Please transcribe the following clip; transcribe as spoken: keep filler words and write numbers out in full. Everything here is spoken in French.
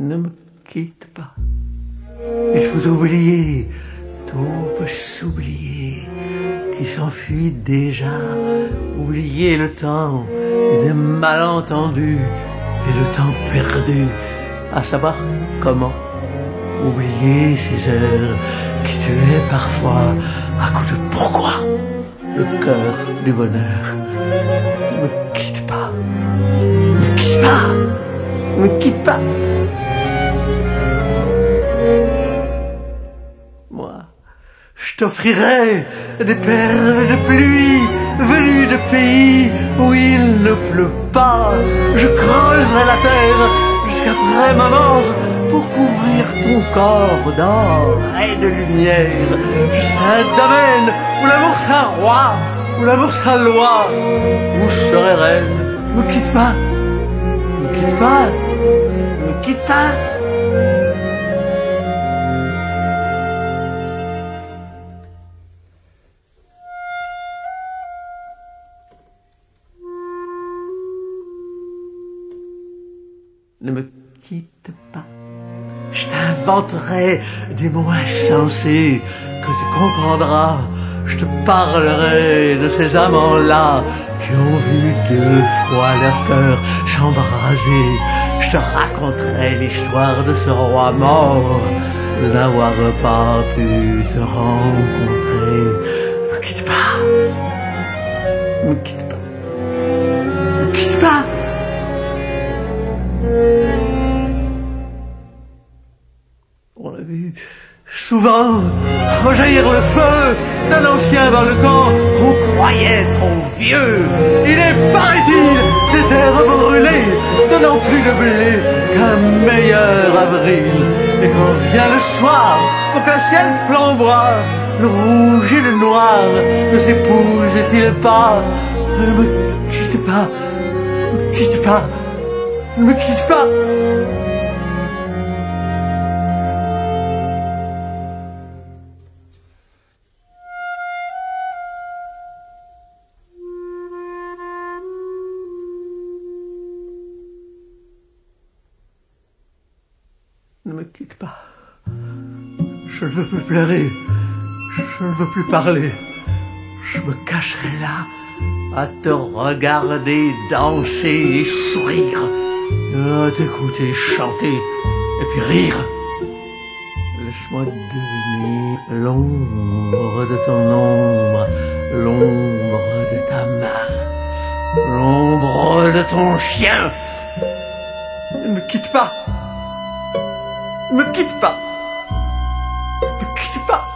Ne me quitte pas. Il faut oublier, tout peut s'oublier, qui s'enfuit déjà. Oublier le temps des malentendus et le temps perdu, à savoir comment. Oublier ces heures qui tuaient parfois à coups de pourquoi le cœur du bonheur. Ne me quitte pas. Ne me quitte pas. Ne me quitte pas. Moi, je t'offrirai des perles de pluie venues de pays où il ne pleut pas. Je creuserai la terre jusqu'après ma mort pour couvrir ton corps d'or et de lumière. Je serai un domaine où l'amour sera roi, où l'amour sera loi, où je serai reine. Ne me quitte pas. Ne me quitte pas. Ne me quitte pas. Ne me quitte pas. Je t'inventerai des mots insensés que tu comprendras. Je te parlerai de ces amants-là qui ont vu deux fois leur cœur s'embraser. Je te raconterai l'histoire de ce roi mort de n'avoir pas pu te rencontrer. Ne me quitte pas. Ne me quitte pas. Ne me quitte pas. On a vu souvent rejaillir le feu d'un ancien volcan qu'on croyait trop vieux. Il est, paraît-il, des terres brûlées, donnant plus de blé qu'un meilleur avril. Et quand vient le soir, pour qu'un ciel flamboie, le rouge et le noir ne s'épousent-ils pas? Ne me quitte pas, ne me quitte pas, ne me quitte pas. Ne me quitte pas. Je ne veux plus pleurer. Je ne veux plus parler. Je me cacherai là à te regarder danser et sourire, à t'écouter chanter et puis rire. Laisse-moi devenir l'ombre de ton ombre, l'ombre de ta main, l'ombre de ton chien. Ne me quitte pas. Ne me quitte pas. Ne me quitte pas.